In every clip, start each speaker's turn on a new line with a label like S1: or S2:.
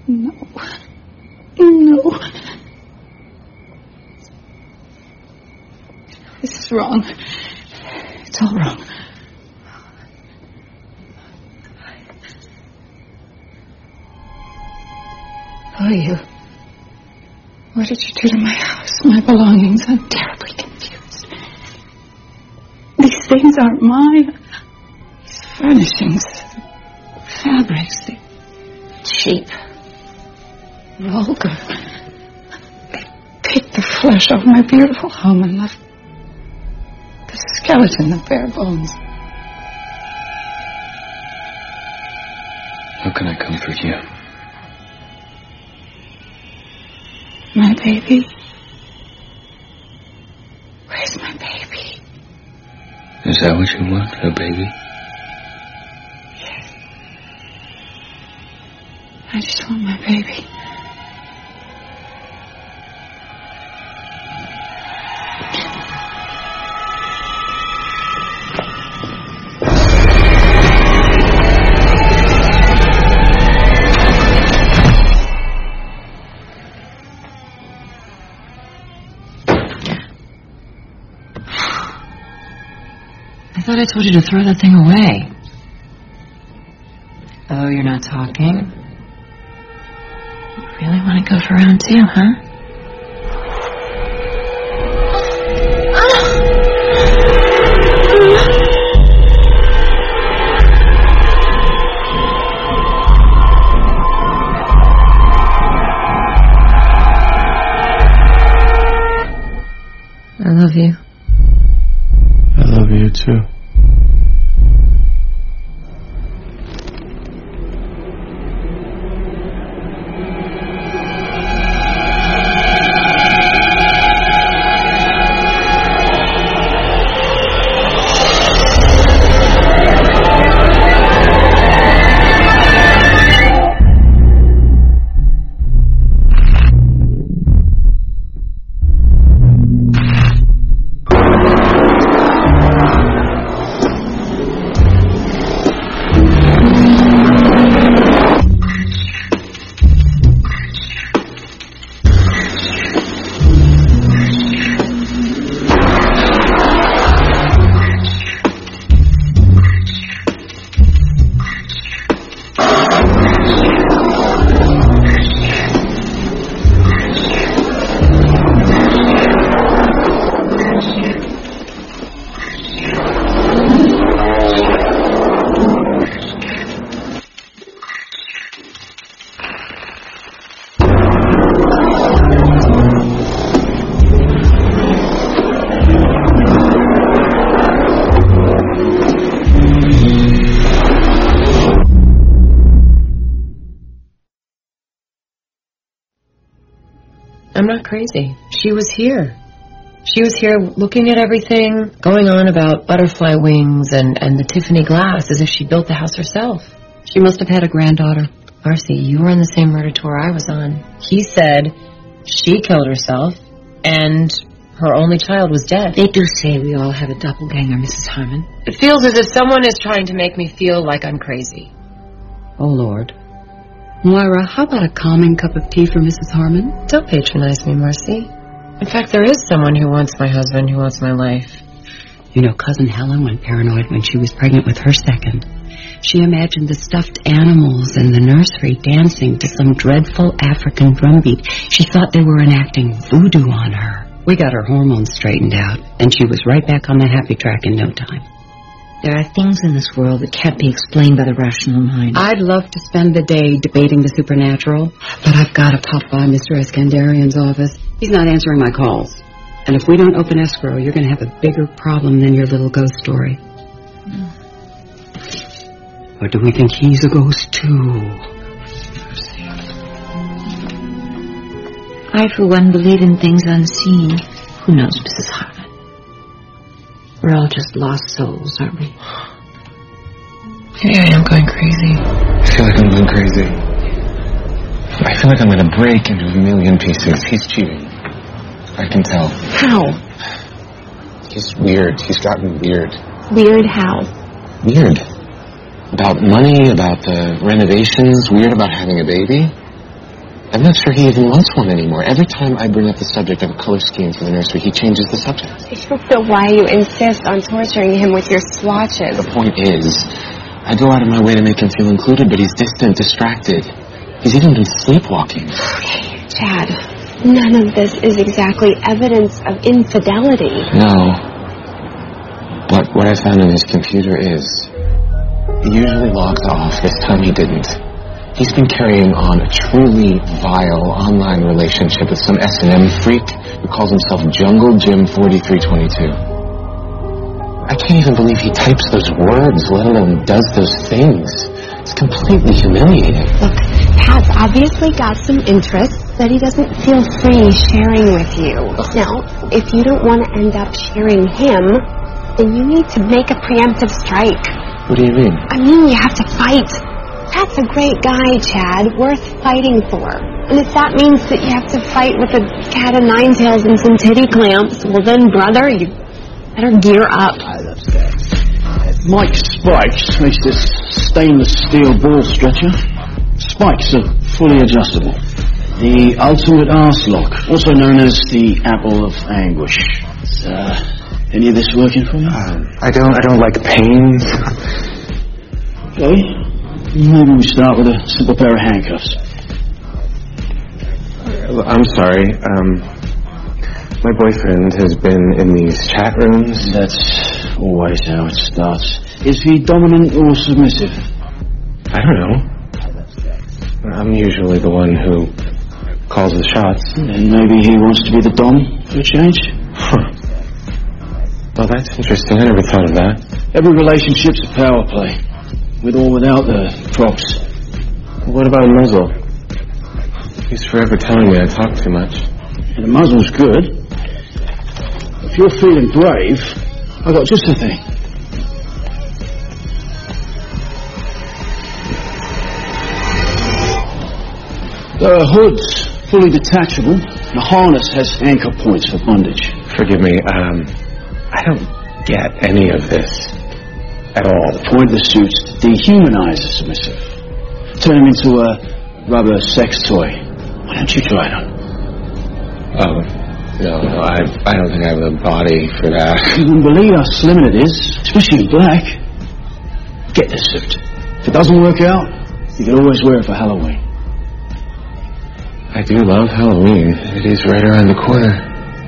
S1: No. No. This is wrong. It's all wrong. Who are you? What did you do to my house, my belongings? I'm terribly confused. These things aren't mine. These furnishings, fabrics, they're cheap, vulgar. They picked the flesh off my beautiful home and left the skeleton, the bare bones.
S2: How can I comfort you?
S1: My baby? Where's my baby?
S2: Is that what you want, a baby?
S1: Yes. I just want my baby.
S3: I thought I told you to throw that thing away. Oh, you're not talking? You really want to go for round 2, huh? I love you.
S2: I love you too.
S3: I'm not crazy. She was here. She was here looking at everything, going on about butterfly wings and the Tiffany glass as if she built the house herself. She must have had a granddaughter. Marcy, you were on the same murder tour I was on. He said she killed herself and her only child was dead.
S1: They do say we all have a doppelganger, Mrs. Harmon.
S3: It feels as if someone is trying to make me feel like I'm crazy.
S1: Oh, Lord. Moira, how about a calming cup of tea for Mrs. Harmon?
S3: Don't patronize me, Marcy. In fact, there is someone who wants my husband, who wants my life.
S1: You know, Cousin Helen went paranoid when she was pregnant with her second. She imagined the stuffed animals in the nursery dancing to some dreadful African drumbeat. She thought they were enacting voodoo on her. We got her hormones straightened out, and she was right back on the happy track in no time. There are things in this world that can't be explained by the rational mind. I'd love to spend the day debating the supernatural, but I've got to pop by Mr. Iskandarian's office. He's not answering my calls. And if we don't open escrow, you're going to have a bigger problem than your little ghost story. Or do we think he's a ghost, too?
S4: I, for one, believe in things unseen. Who knows, Mrs. Harmon? We're all just lost souls, aren't we?
S3: Maybe I am going crazy.
S2: I feel like I'm going crazy. I feel like I'm going to break into a million pieces. He's cheating. I can tell.
S4: How?
S2: He's weird. He's gotten weird.
S4: Weird how?
S2: Weird. About money, about the renovations. Weird about having a baby. I'm not sure he even wants one anymore. Every time I bring up the subject of color schemes in the nursery, he changes the subject.
S5: I don't know why you insist on torturing him with your swatches.
S2: The point is, I go out of my way to make him feel included, but he's distant, distracted. He's even been sleepwalking.
S5: Okay, Chad, none of this is exactly evidence of infidelity.
S2: No. But what I found in his computer is, he usually logs off. This time he didn't. He's been carrying on a truly vile online relationship with some S&M freak who calls himself Jungle Jim 4322. I can't even believe he types those words, let alone does those things. It's completely humiliating.
S5: Look, Pat's obviously got some interests that he doesn't feel free sharing with you. Now, if you don't want to end up sharing him, then you need to make a preemptive strike.
S2: What do you mean?
S5: I mean, you have to fight. Pat's a great guy, Chad, worth fighting for. And if that means that you have to fight with a cat of nine tails and some titty clamps, well then, brother, you better gear up.
S6: Mike Spikes makes this stainless steel ball stretcher. Spikes are fully adjustable. The ultimate arse lock, also known as the apple of anguish. Is any of this working for you?
S2: I don't like pain.
S6: Okay. Maybe we start with a simple pair of handcuffs.
S2: I'm sorry. My boyfriend has been in these chat rooms.
S6: That's always how it starts. Is he dominant or submissive?
S2: I don't know. I'm usually the one who calls the shots.
S6: And maybe he wants to be the dom for a change?
S2: Huh. Well, that's interesting. I never thought of that.
S6: Every relationship's a power play, with or without the props.
S2: What about a muzzle? He's forever telling me I talk too much.
S6: And the muzzle's good. If you're feeling brave, I got just the thing. The hood's fully detachable. The harness has anchor points for bondage.
S2: Forgive me, I don't get any of this at all.
S6: The point of the suit's to dehumanize the submissive. Turn him into a rubber sex toy. Why don't you try it on?
S2: Oh, no, I don't think I have the body for that.
S6: You wouldn't believe how slim it is, especially in black. Get the suit. If it doesn't work out, you can always wear it for Halloween.
S2: I do love Halloween. It is right around the corner.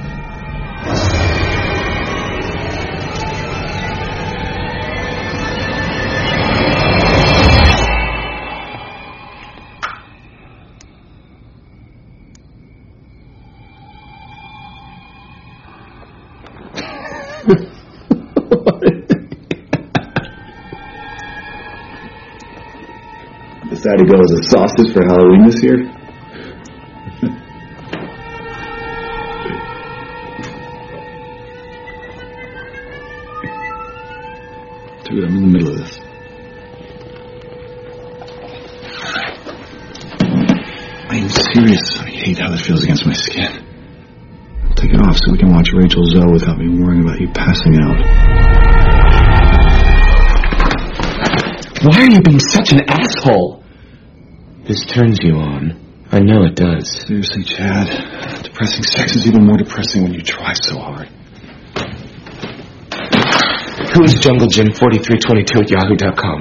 S7: Decided to go as a sausage for Halloween this year? Dude, I'm in the middle of this. I'm serious. I hate how it feels against my skin. I'll take it off so we can watch Rachel Zoe without me worrying about you passing out.
S2: Why are you being such an asshole? This turns you on. I know it does.
S7: Seriously, Chad. Depressing sex is even more depressing when you try so hard.
S2: Who is Jungle Jim 4322 at yahoo.com?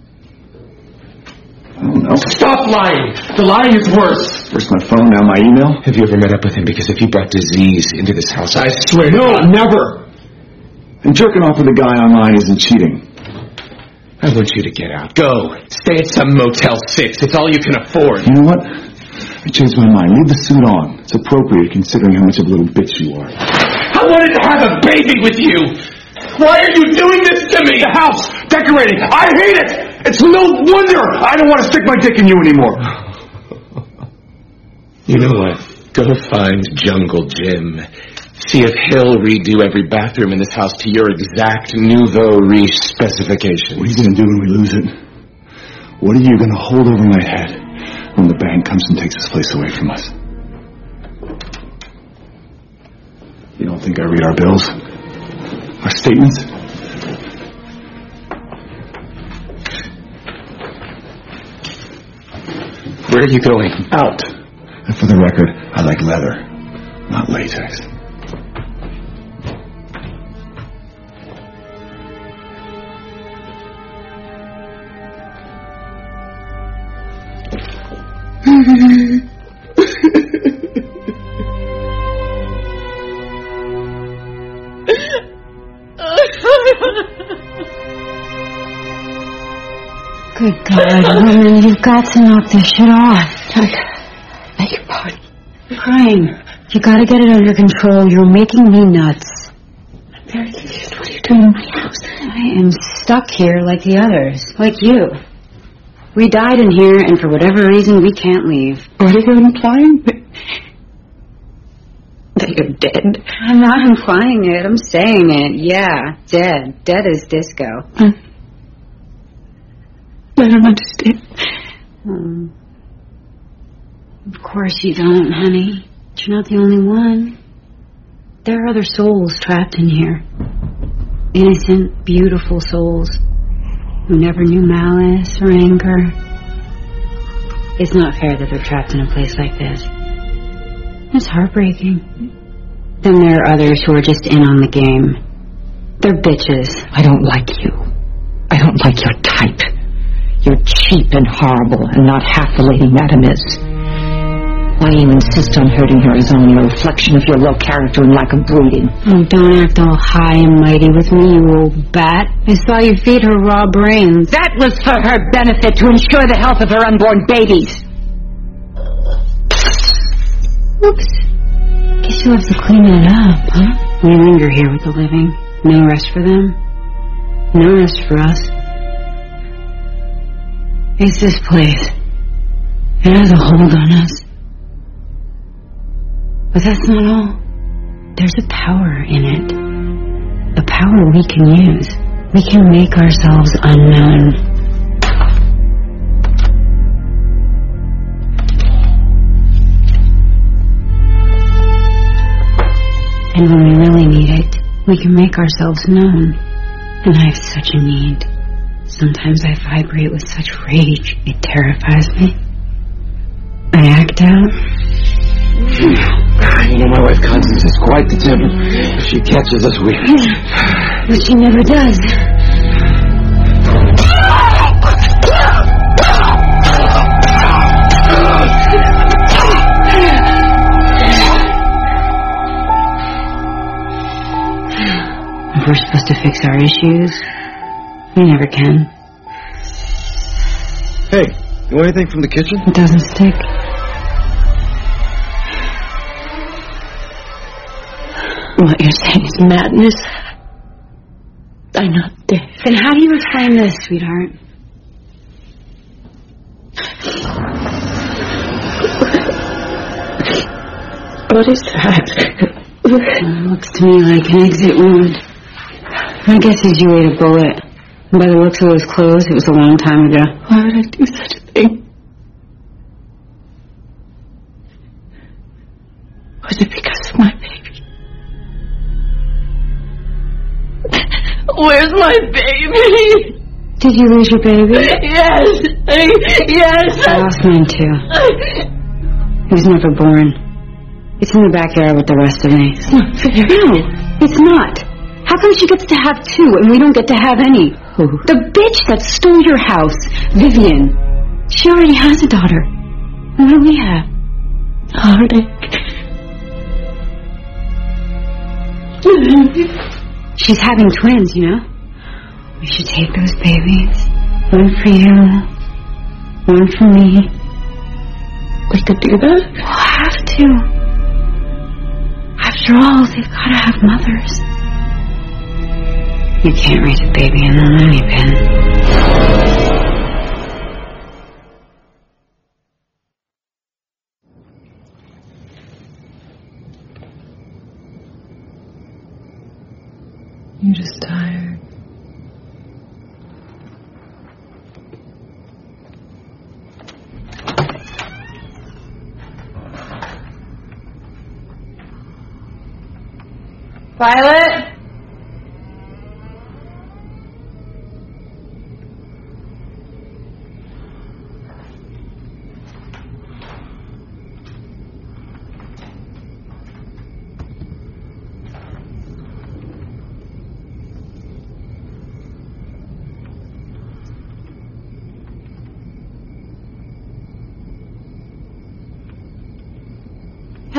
S7: I don't know.
S2: Stop lying! The lying is worse!
S7: First my phone, now my email.
S2: Have you ever met up with him? Because if you brought disease into this house, I
S7: swear, no, never! And jerking off with a guy online isn't cheating.
S2: I want you to get out. Go. Stay at some Motel 6. It's all you can afford.
S7: You know what? I changed my mind. Leave the suit on. It's appropriate considering how much of a little bitch you are.
S2: I wanted to have a baby with you! Why are you doing this to me?
S7: The house! Decorating! I hate it! It's no wonder I don't want to stick my dick in you anymore.
S2: You know what? Go find Jungle Jim. See if he'll redo every bathroom in this house to your exact nouveau riche specifications.
S7: What are you going to do when we lose it? What are you going to hold over my head when the bank comes and takes this place away from us? You don't think I read our bills? Our statements?
S2: Where are you going?
S7: Out. And for the record, I like leather, not latex.
S1: Good God, woman, you've got to knock this shit off.
S4: I beg your pardon.
S1: You're crying. You gotta get it under control. You're making me nuts.
S4: I'm very confused. What are you doing in my house?
S1: I am stuck here like the others, like you. We died in here, and for whatever reason, we can't leave.
S4: What are you implying? That you're dead?
S1: I'm not implying it. I'm saying it. Yeah, dead. Dead as disco.
S4: I don't understand.
S1: Of course you don't, honey. But you're not the only one. There are other souls trapped in here. Innocent, beautiful souls who never knew malice or anger. It's not fair that they're trapped in a place like this. It's heartbreaking. Then there are others who are just in on the game. They're bitches.
S4: I don't like you. I don't like your type. You're cheap and horrible and not half the lady Madam is. Why you insist on hurting her is only a reflection of your low character and lack of breeding.
S1: Oh, don't act all high and mighty with me, you old bat. I saw you feed her raw brains.
S4: That was for her benefit, to ensure the health of her unborn babies.
S1: Oops. Guess you'll have to clean it up, huh? We linger here with the living. No rest for them. No rest for us. It's this place. It has a hold on us. But that's not all. There's a power in it. A power we can use. We can make ourselves unknown. And when we really need it, we can make ourselves known. And I have such a need. Sometimes I vibrate with such rage, it terrifies me. I act out.
S2: You know, my wife Constance is quite the temper. If she catches us, we...
S1: But she never does. If we're supposed to fix our issues, we never can.
S7: Hey, you want anything from the kitchen?
S1: It doesn't stick.
S4: What you're saying is madness. I'm not dead.
S1: Then how do you explain this, sweetheart?
S4: What is that?
S1: It looks to me like an exit wound. My guess is you ate a bullet. And by the looks of those clothes, it was a long time ago.
S4: Why would I do such a thing? Was it because of my baby? Where's my baby?
S1: Did you lose your baby?
S4: Yes. Yes.
S1: I lost mine too. He was never born. It's in the backyard with the rest of me.
S4: It's not fair.
S1: No, it's not. How come she gets to have two and we don't get to have any?
S4: Who?
S1: The bitch that stole your house, Vivian. She already has a daughter. What do we have?
S4: Heartache.
S1: She's having twins, you know? We should take those babies. One for you. One for me.
S4: We could do that?
S1: We'll have to. After all, they've got to have mothers. You can't raise a baby in the loony bin.
S3: You're just tired.
S1: Violet?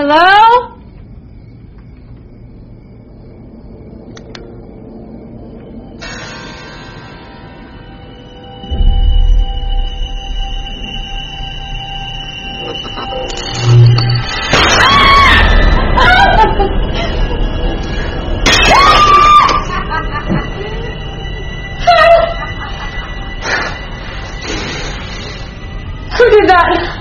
S8: Hello? Who did that?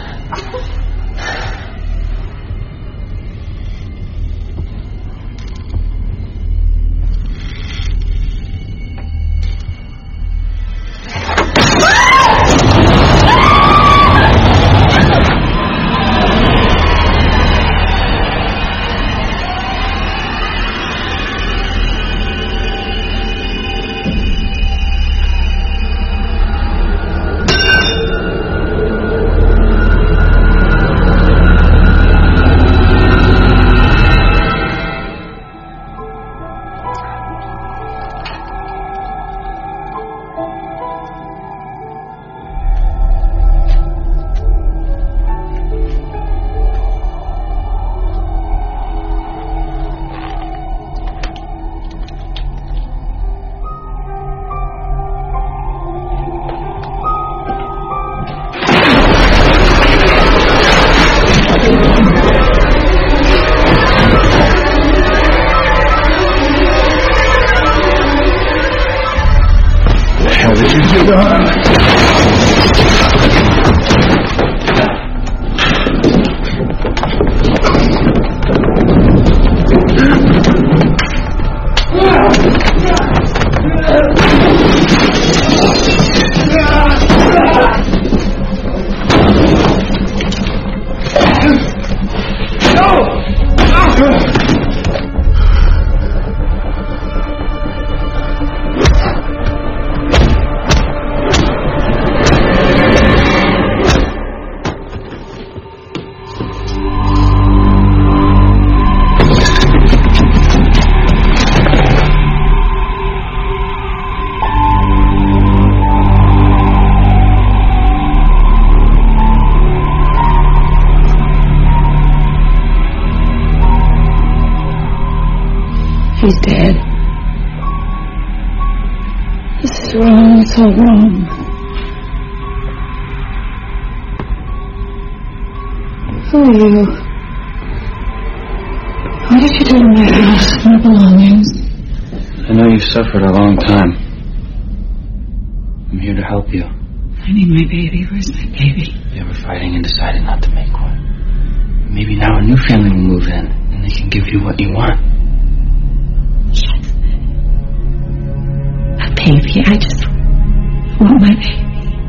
S1: He's dead. This is wrong. It's all wrong. Who are you? What did you do to my house, my belongings?
S6: I know you've suffered a long time. I'm here to help you.
S1: I need my baby. Where's my baby?
S6: They were fighting and decided not to make one. Maybe now a new family will move in, and they can give you what you want.
S1: A baby. I just want my baby.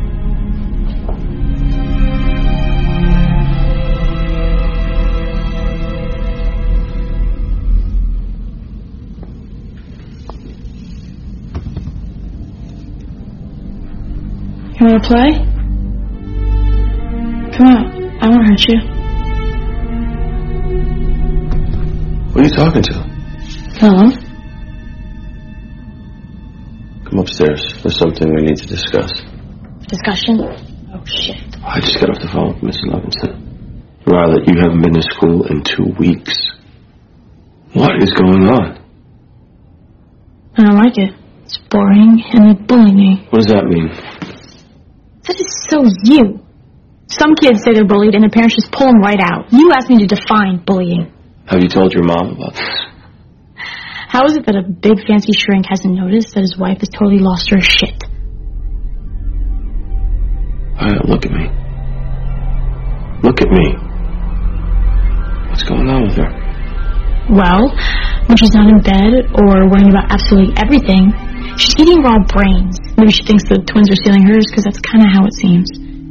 S8: You wanna play? Come on, I won't hurt you.
S7: Who are you talking to?
S8: Hello?
S7: Come upstairs. There's something we need to discuss.
S8: Discussion? Oh shit.
S7: I just got off the phone with Miss Levinson. Violet, you haven't been to school in 2 weeks. What is going on?
S8: I don't like it. It's boring and they bully me.
S7: What does that mean?
S8: That is so you. Some kids say they're bullied and their parents just pull them right out. You asked me to define bullying.
S7: Have you told your mom about this?
S8: How is it that a big fancy shrink hasn't noticed that his wife has totally lost her shit?
S7: Alright, look at me. Look at me. What's going on with her?
S8: Well, when she's not in bed or worrying about absolutely everything, she's eating raw brains. Maybe she thinks the twins are stealing hers, because that's kind of how it seems.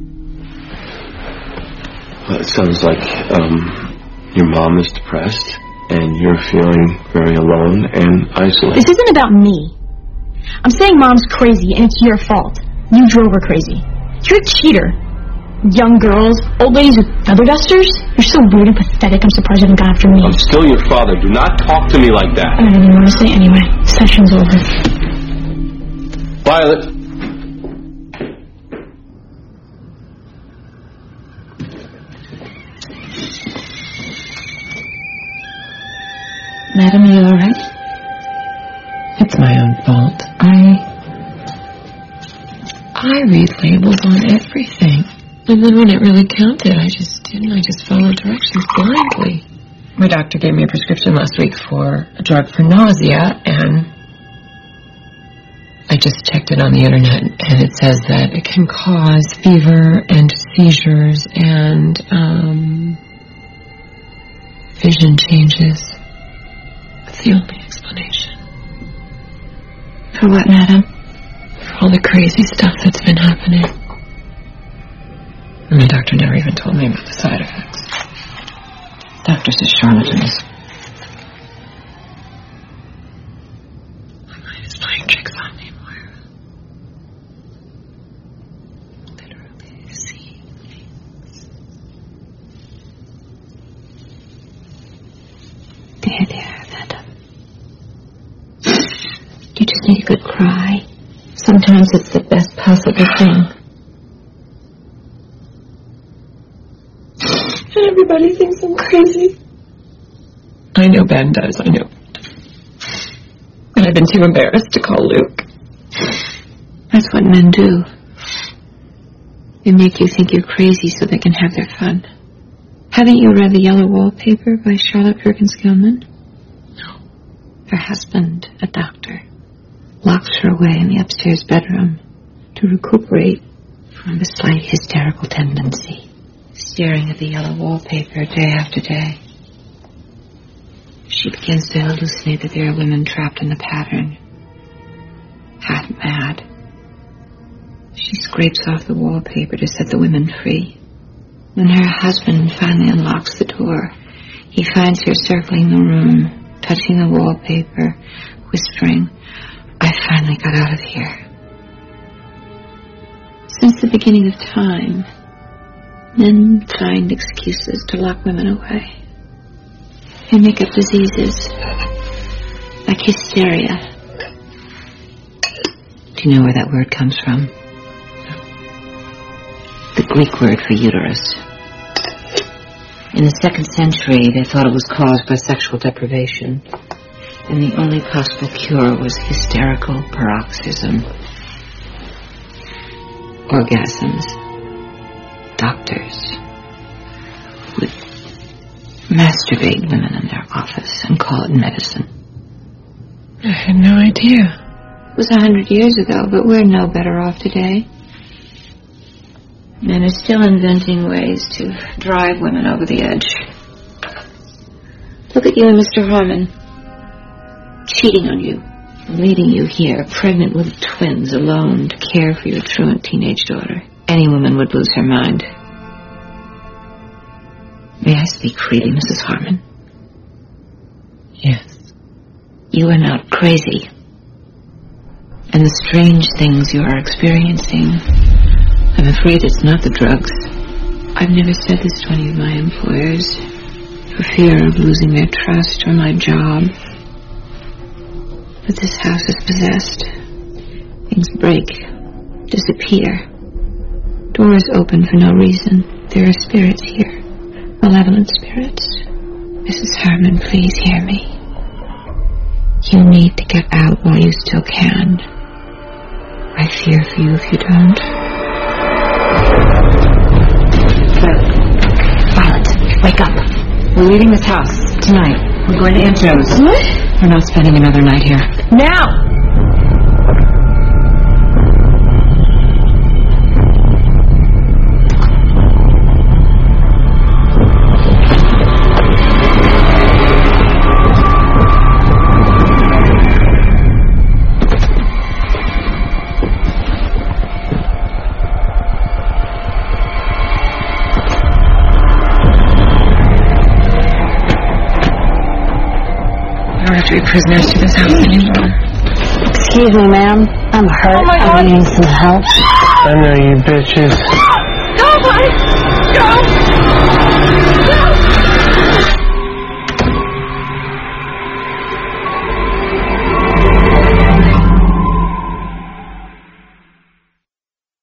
S7: Well, it sounds like, your mom is depressed, and you're feeling very alone and isolated.
S8: This isn't about me. I'm saying mom's crazy, and it's your fault. You drove her crazy. You're a cheater. Young girls, old ladies with feather dusters. You're so weird and pathetic, I'm surprised you haven't gone after me.
S7: I'm still your father. Do not talk to me like that.
S8: I don't even want to say anyway. Session's over.
S7: Violet.
S3: Madam, are you all right? It's my own fault. I read labels on everything. And then when it really counted, I just didn't. I just followed directions blindly. My doctor gave me a prescription last week for a drug for nausea, and I just checked it on the internet, and it says that it can cause fever and seizures and vision changes. That's the only explanation.
S4: For what, madam?
S3: For all the crazy stuff that's been happening. And my doctor never even told me about the side effects.
S4: Doctors are charlatans.
S3: My mind is playing tricks on me, Moira. Literally seeing things.
S4: There, madam. You just need a good cry. Sometimes it's the best possible thing.
S3: Everybody thinks I'm crazy. I know Ben does, I know. And I've been too embarrassed to call Luke.
S4: That's what men do. They make you think you're crazy so they can have their fun. Haven't you read The Yellow Wallpaper by Charlotte Perkins Gilman?
S3: No.
S4: Her husband, a doctor, locks her away in the upstairs bedroom to recuperate from a slight hysterical tendency. Staring at the yellow wallpaper day after day. She begins to hallucinate that there are women trapped in the pattern. Half mad. She scrapes off the wallpaper to set the women free. When her husband finally unlocks the door, he finds her circling the room, touching the wallpaper, whispering, "I finally got out of here." Since the beginning of time, men find excuses to lock women away. They make up diseases, like hysteria. Do you know where that word comes from? The Greek word for uterus. In the 2nd century, they thought it was caused by sexual deprivation, and the only possible cure was hysterical paroxysm. Orgasms. Doctors would masturbate women in their office and call it medicine.
S3: I had no idea.
S4: It was 100 years ago, but we're no better off today. Men are still inventing ways to drive women over the edge. Look at you and Mr. Harmon. Cheating on you, leading you here, pregnant with twins, alone, to care for your truant teenage daughter. Any woman would lose her mind. May I speak freely, Mrs. Harmon?
S3: Yes.
S4: You are not crazy. And the strange things you are experiencing, I'm afraid it's not the drugs. I've never said this to any of my employers, for fear of losing their trust or my job. But this house is possessed. Things break, disappear. Doors open for no reason. There are spirits here. Malevolent spirits. Mrs. Harmon, please hear me. You need to get out while you still can. I fear for you if you don't. Violet, wake up. We're leaving this house tonight. We're going to Aunt Joe's.
S3: What?
S4: We're not spending another night here.
S3: Now! We don't have to be prisoners to this house anymore.
S5: Excuse me, ma'am. I'm hurt.
S8: Oh my God.
S5: I need some help.
S9: I know you bitches.
S8: Go, Mike!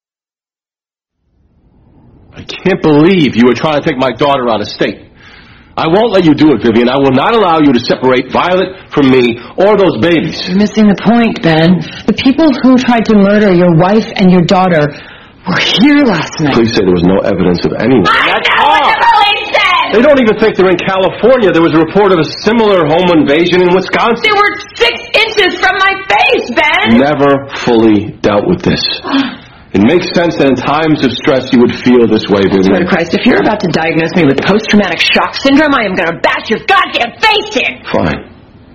S9: I can't believe you were trying to take my daughter out of state.
S10: I won't let you do it, Vivian. I will not allow you to separate Violet from me or those babies.
S3: You're missing the point, Ben. The people who tried to murder your wife and your daughter were here last night.
S10: Please say there was no evidence of anyone.
S8: I know what the police said!
S10: They don't even think they're in California. There was a report of a similar home invasion in Wisconsin.
S8: They were 6 inches from my face, Ben!
S10: Never fully dealt with this. It makes sense that in times of stress you would feel this way, Vivian.
S3: Lord Christ, if you're about to diagnose me with post-traumatic shock syndrome, I am going to bash your goddamn face in!
S10: Fine.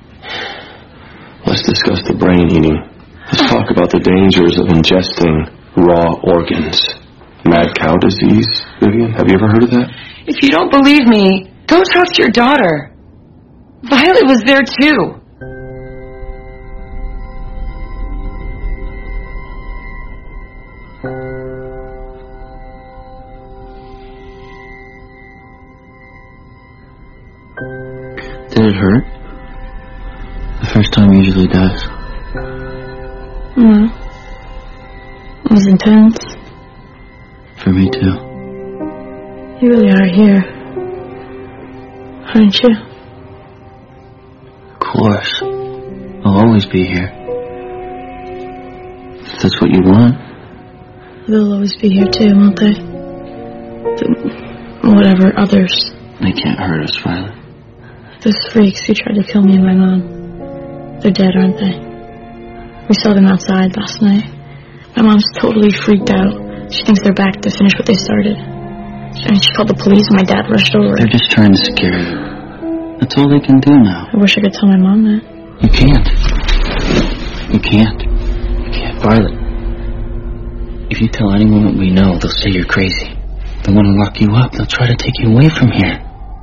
S10: Let's discuss the brain eating. Let's talk about the dangers of ingesting raw organs. Mad cow disease, Vivian? Have you ever heard of that?
S3: If you don't believe me, go talk to your daughter. Violet was there too.
S2: Did it hurt? The first time usually does.
S8: No. It was intense.
S2: For me too.
S8: You really are here, aren't you?
S2: Of course. I'll always be here. If that's what you want.
S8: They'll always be here too, won't they? Whatever, others.
S2: They can't hurt us, Violet.
S8: Those freaks who tried to kill me and my mom. They're dead, aren't they? We saw them outside last night. My mom's totally freaked out. She thinks they're back to finish what they started. And she called the police and my dad rushed over.
S2: They're just trying to scare you. That's all they can do now.
S8: I wish I could tell my mom that.
S2: You can't. You can't. You can't. Violet, if you tell anyone what we know, they'll say you're crazy. They'll want to lock you up. They'll try to take you away from here.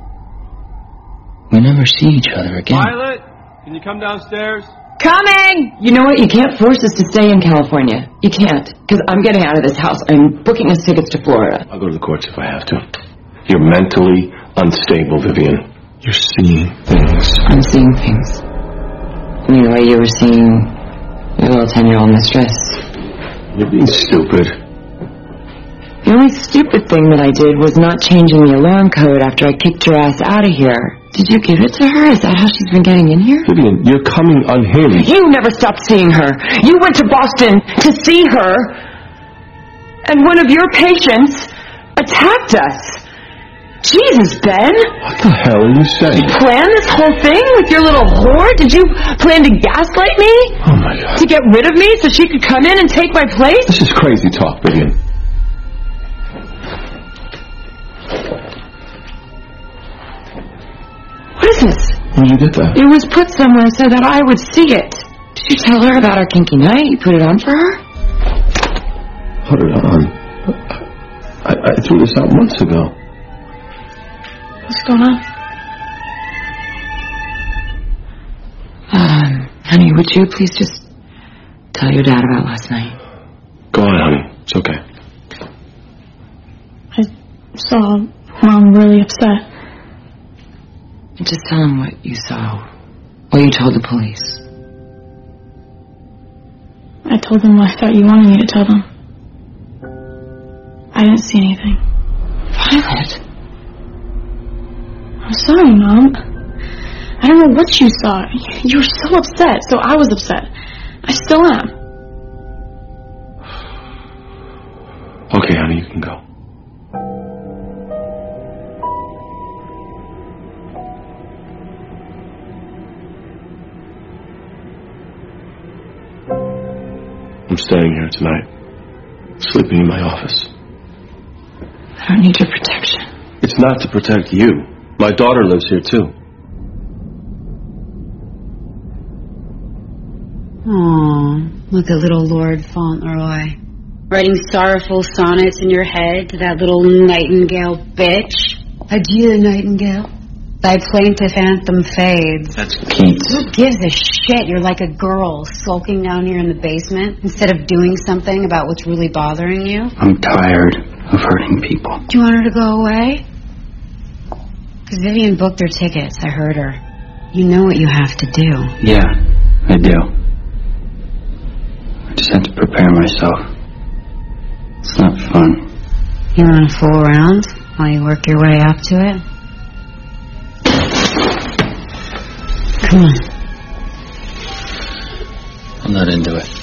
S2: We never see each other again.
S10: Violet, can you come downstairs?
S3: Coming! You know what? You can't force us to stay in California. You can't. Because I'm getting out of this house. I'm booking us tickets to Florida.
S10: I'll go to the courts if I have to. You're mentally unstable, Vivian. You're seeing things.
S3: I'm seeing things. You know, you were seeing your little 10-year-old mistress.
S10: You're being stupid.
S3: The only stupid thing that I did was not changing the alarm code after I kicked your ass out of here. Did you give it to her? Is that how she's been getting in here?
S10: Vivian, you're coming unhinged.
S3: You never stopped seeing her. You went to Boston to see her, and one of your patients attacked us. Jesus, Ben.
S10: What the hell are you saying?
S3: Did you plan this whole thing with your little whore? Did you plan to gaslight me?
S10: Oh, my God.
S3: To get rid of me so she could come in and take my place?
S10: This is crazy talk, Vivian.
S3: What is this?
S10: Where'd you get that?
S3: It was put somewhere so that I would see it. Did you tell her about our kinky night? You put it on for her?
S10: Put it on? I threw this out months ago.
S8: What's going on?
S3: Honey, would you please just tell your dad about last night?
S10: Go on, honey. It's okay.
S8: I saw Mom really upset.
S3: Just tell him what you saw. What you told the police.
S8: I told them what I thought you wanted me to tell them. I didn't see anything.
S3: Violet?
S8: I'm sorry, Mom. I don't know what you saw. You were so upset, so I was upset. I still am.
S10: Okay, honey, you can go. I'm staying here tonight, sleeping in my office.
S3: I don't need your protection.
S10: It's not to protect you. My daughter lives here, too.
S1: Aw, look at little Lord Fauntleroy. Writing sorrowful sonnets in your head to that little nightingale bitch. Adieu, nightingale. Thy plaintive anthem fades.
S2: That's Keats.
S1: Who gives a shit? You're like a girl sulking down here in the basement instead of doing something about what's really bothering you.
S2: I'm tired of hurting people.
S1: Do you want her to go away? Because Vivian booked her tickets. I heard her. You know what you have to do.
S2: Yeah, I do. I just have to prepare myself. It's not fun.
S1: You want to fool around while you work your way up to it? Come on.
S6: I'm not into it.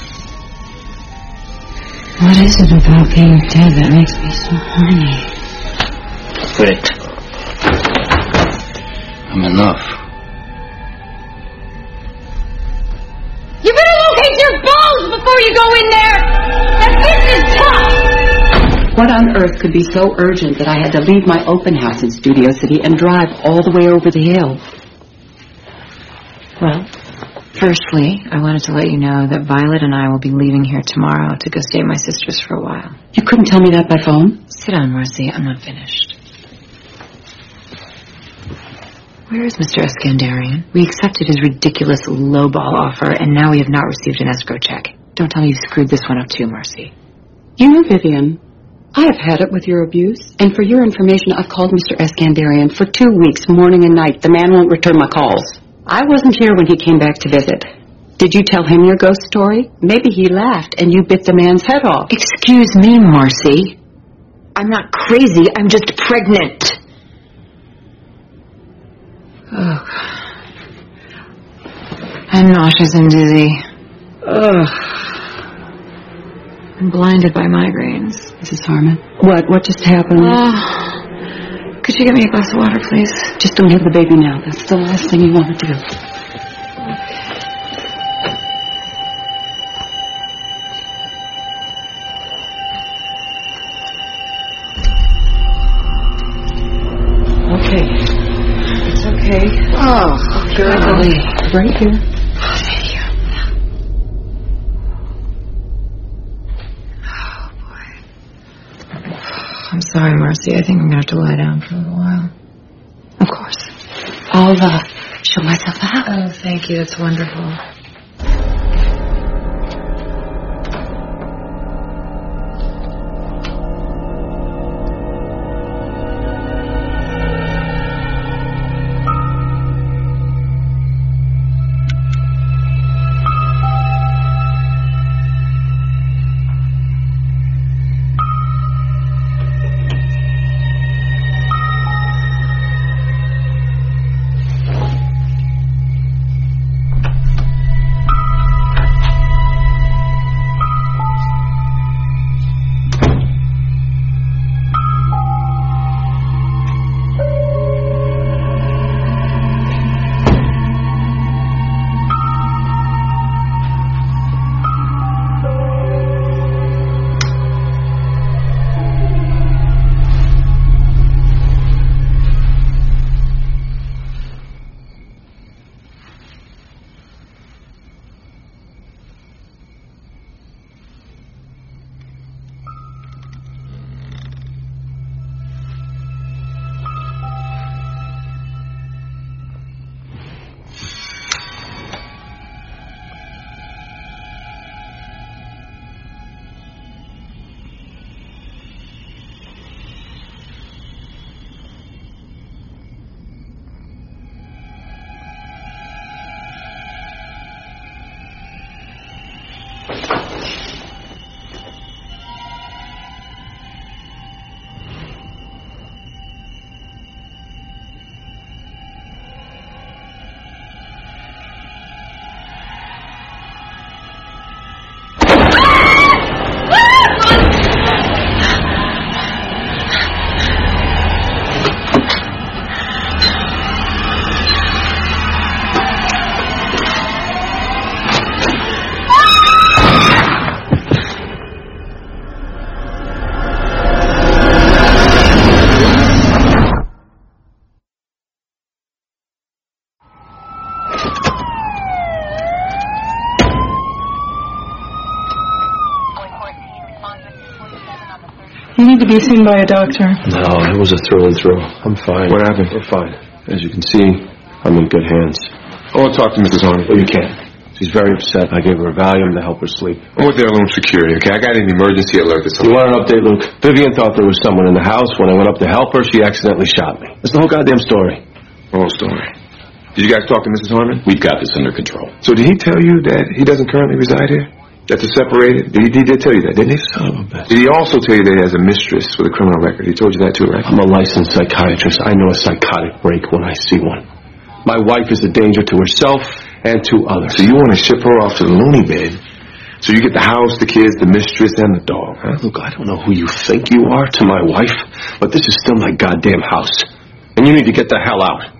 S1: What is it about being dead that makes me so horny?
S6: Quit it. I'm enough.
S8: You better locate your balls before you go in there! That bitch is tough!
S1: What on earth could be so urgent that I had to leave my open house in Studio City and drive all the way over the hill?
S3: Well, firstly, I wanted to let you know that Violet and I will be leaving here tomorrow to go stay at my sister's for a while.
S1: You couldn't tell me that by phone?
S3: Sit down, Marcy. I'm not finished. Where is Mr. Eskandarian? We accepted his ridiculous lowball offer, and now we have not received an escrow check. Don't tell me you screwed this one up too, Marcy.
S1: You know, Vivian, I have had it with your abuse. And for your information, I've called Mr. Eskandarian for 2 weeks, morning and night. The man won't return my calls. I wasn't here when he came back to visit. Did you tell him your ghost story? Maybe he laughed and you bit the man's head off.
S3: Excuse me, Marcy. I'm not crazy. I'm just pregnant. Oh. I'm nauseous and dizzy. Ugh. I'm blinded by migraines.
S1: Mrs. Harmon? What just happened?
S3: Could you get me a glass of water, please?
S1: Just don't have the baby now. That's the last thing you want to do. Okay. It's okay.
S3: Oh, golly.
S1: Right here.
S3: Oh, thank you. I'm sorry, Marcy. I think I'm going to have to lie down for a little while.
S1: Of course. I'll show myself out.
S3: Oh, thank you. That's wonderful.
S11: You need to be seen by a doctor.
S10: No, it was a through and through. I'm fine.
S2: What happened?
S10: We're fine. As you can see, I'm in good hands.
S2: I want to talk to Mrs. Harmon.
S10: Oh, you can't. She's very upset. I gave her a Valium to help her sleep.
S2: I went there alone security, okay? I got an emergency alert this
S10: You want an update, Luke? Vivian thought there was someone in the house. When I went up to help her, she accidentally shot me. That's the whole goddamn story.
S2: Whole story. Did you guys talk to Mrs. Harmon?
S10: We've got this under control.
S2: So did he tell you that he doesn't currently reside here? That they're separated? He did tell you that, didn't he?
S10: Son of a bitch.
S2: Did he also tell you that he has a mistress with a criminal record? He told you that too, right?
S10: I'm a licensed psychiatrist. I know a psychotic break when I see one. My wife is a danger to herself and to others.
S2: So you want to ship her off to the loony bin so you get the house, the kids, the mistress, and the dog, huh?
S10: Look, I don't know who you think you are to my wife, but this is still my goddamn house. And you need to get the hell out.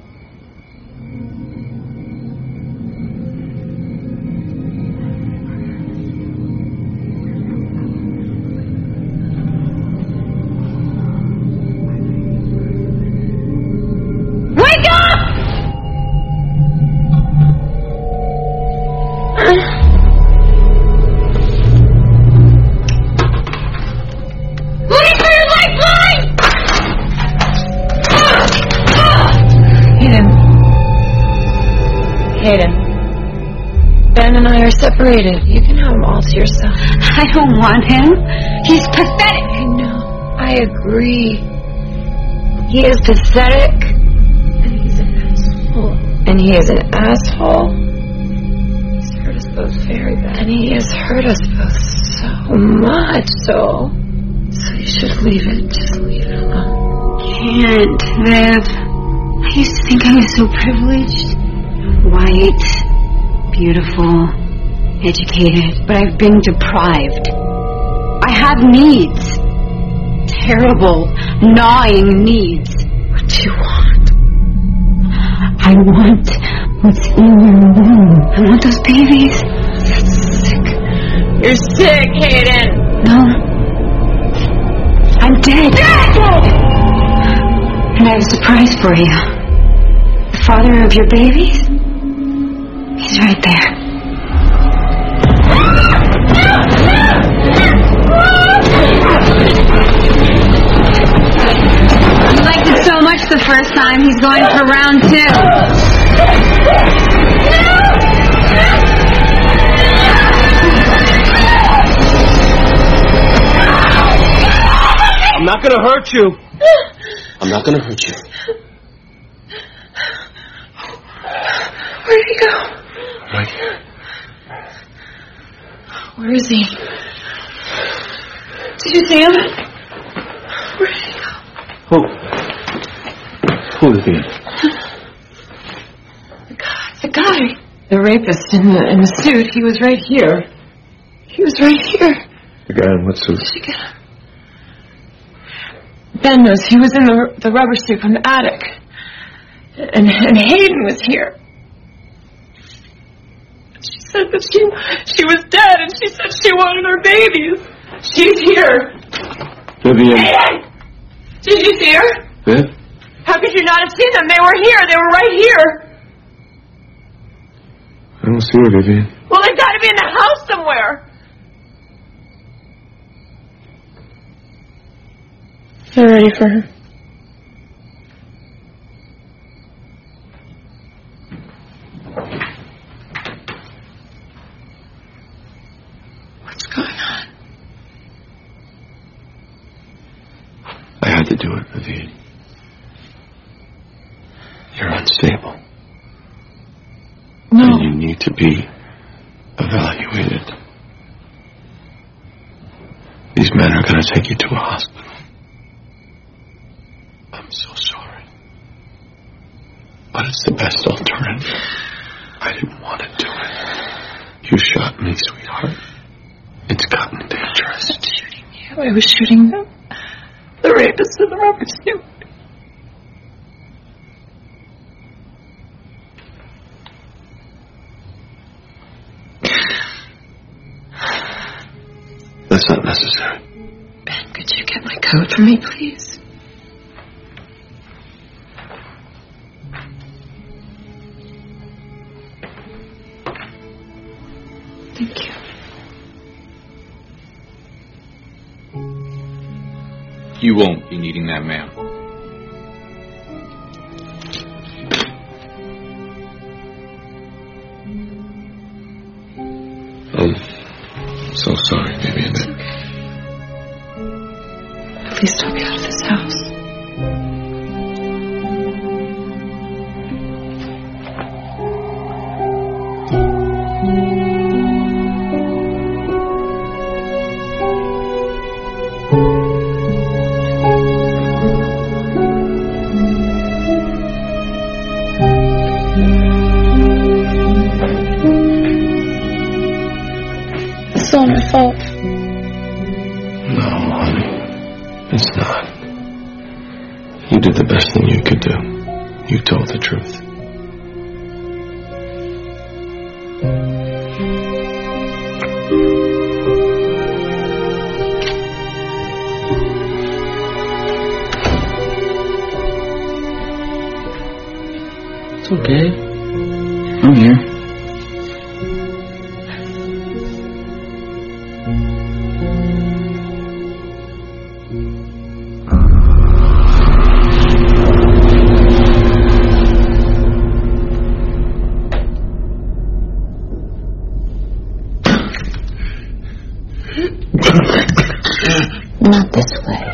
S3: Separated. You can have him all to yourself.
S5: I don't want him. He's pathetic.
S3: I know. I agree. He is pathetic. And he's an asshole. And he is an asshole. He's hurt us both very bad. And he has hurt us both so much. So you should leave it. Just leave it alone.
S5: Can't, Viv. I used to think I was so privileged. White, beautiful, educated, but I've been deprived. I have needs. Terrible, gnawing needs.
S3: What do you want?
S5: I want what's in your womb. I want those babies.
S3: That's sick. You're sick, Hayden.
S5: No. I'm dead. Dead! And I have a surprise for you. The father of your babies? He's right there. He liked it so much the first time, he's going for round 2.
S10: I'm not going to hurt you. I'm not going to hurt you.
S3: Where'd he go?
S10: Right here.
S3: Where is he? Did you see him? Where did he go?
S10: Who is he?
S3: The guy. The rapist in the suit. He was right here. He was right here.
S2: The guy in what suit?
S3: Did you get him? Ben knows he was in the rubber suit from the attic. And Hayden was here. She said that she was dead, and she said she wanted her babies. She's here.
S10: Vivian.
S3: Hayden! Did you see her?
S10: Viv?
S3: How could you not have seen them? They were here. They were right here.
S2: I don't see her, Vivian.
S3: Well, they've got to be in the house somewhere. They're ready for her. What's going on?
S10: I had to do it, Vivian. You're unstable.
S3: No.
S10: And you need to be evaluated. These men are going to take you to a hospital. I'm so sorry. But it's the best alternative. I didn't want to do it. You shot me, sweetheart. It's gotten dangerous.
S3: I wasn't shooting you. I was shooting them. The rapist in the rubber suit.
S10: That's not necessary.
S3: Ben, could you get my coat for me, please? Thank you.
S12: You won't be needing that, ma'am.
S10: I'm so sorry, Vivian.
S3: Please don't be out of this house.
S10: You did the best thing you could do. You told the truth.
S6: It's okay. I'm here.
S4: Not this way.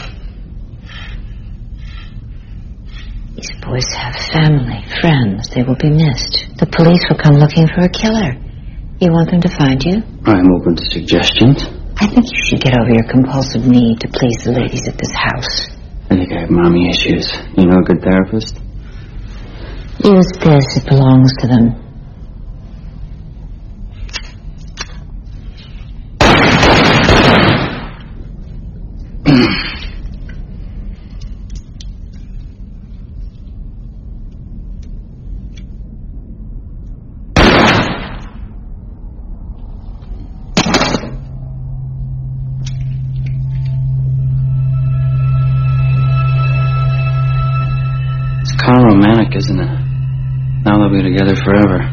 S4: These boys have family, friends. They will be missed. The police will come looking for a killer. You want them to find you?
S6: I'm open to suggestions.
S4: I think you should get over your compulsive need to please the ladies at this house.
S6: I think I have mommy issues. You know a good therapist?
S4: Use this. It belongs to them.
S6: It's kind of romantic, isn't it? Now they'll be together forever.